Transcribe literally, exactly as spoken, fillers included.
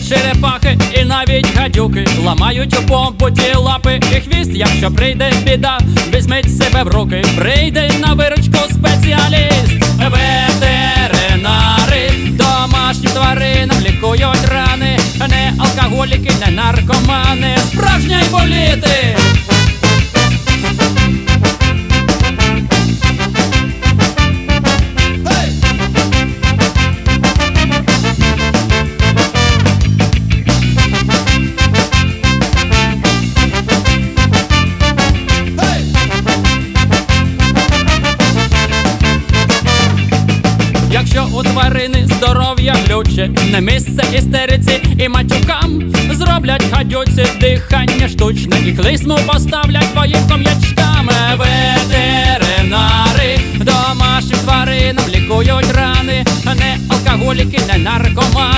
черепахи і навіть гадюки ламають у побуті лапи і хвіст. Якщо прийде біда, візьміть себе в руки, прийде на виручку спеціаліст. Ветеринари домашнім тваринам лікують рани, не алкоголіки, не наркомани, справжні айболіти. Якщо у тварини здоров'я глюче, не місце істериці і матюкам, зроблять гадюці дихання штучне і клизму поставлять твоїм хом'ячкам. Ветеринари домашнім тваринам лікують рани, не алкоголіки, не наркомани.